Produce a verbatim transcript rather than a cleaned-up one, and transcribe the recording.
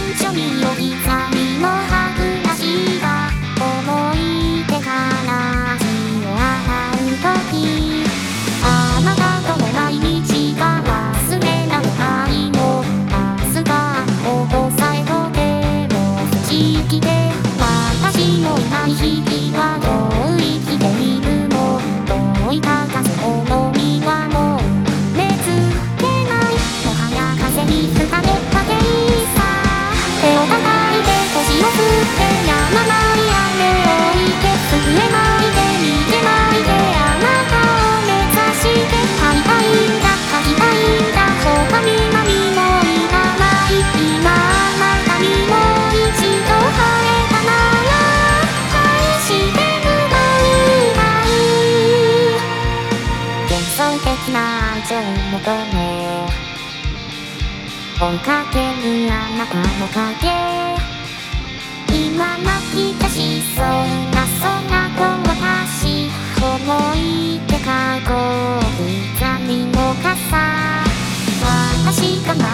一緒に置き去りの歯ブラシが思い出から血を洗うとき、あなたとの毎日が忘れられないの。明日がここさえとても不思議で、私のいない日々はどう生きているの。どういた風好みはもう目つけない。もはや風に吹かれたけいさ。手を叩いて腰を振ってやまない雨を置いて、震えないで逃げないであなたを目指して会いたいんだ書きたいんだ。他に何もいらない。今あなたにもう一度会えたなら愛してるがうがう。幻想的な愛情を求め追いかけるあなたの影、今泣き出しそうな空と私、思い出かご刻みの傘、私が